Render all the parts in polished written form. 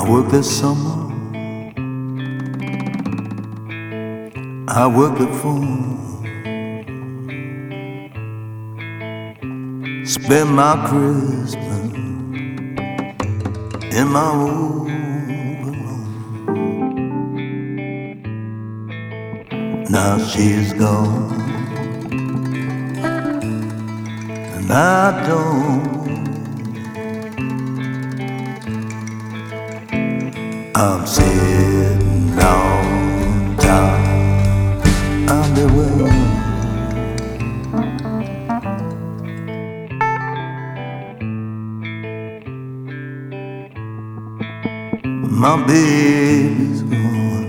worked this summer, I worked the phone, spent my Christmas in my old room. Now she's gone, and I don't. I'm sitting on top of the world. My baby's gone,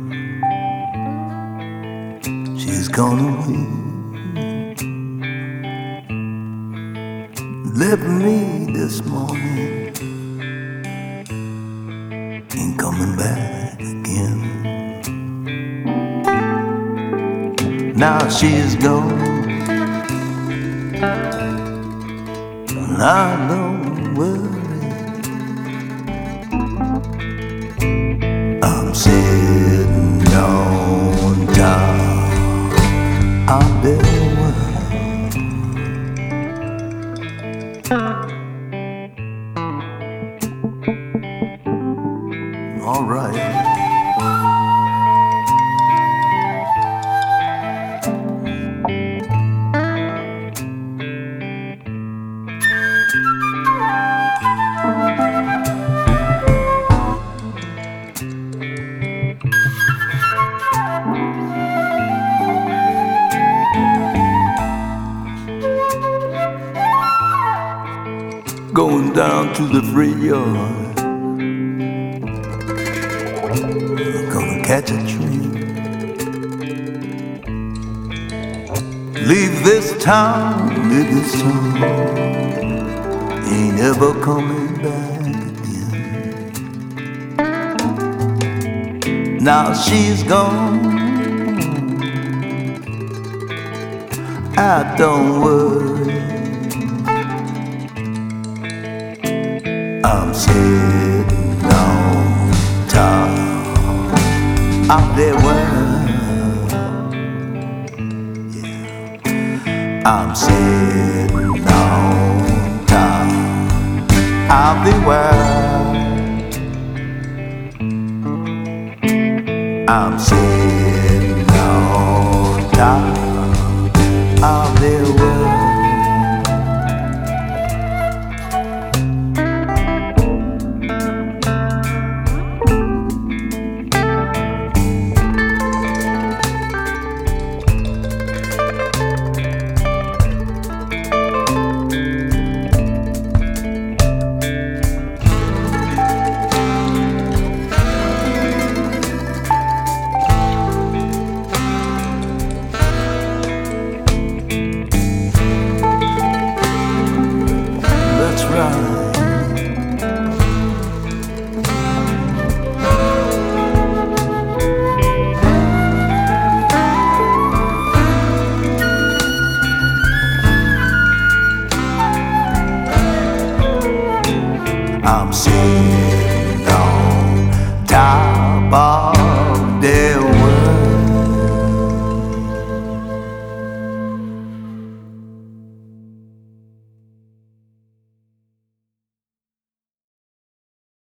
she's gone away, left me this morning, ain't coming back again. Now she's gone, and I don't worry. I'm sitting on top of the world. All right. Going down to the freight yard, gonna catch a train, leave this town, ain't ever coming back again. Now she's gone, I don't worry. I'm sitting on top of the world. Yeah. I'm sitting on top of the world. I'm sitting on top of the world. I'm sitting on top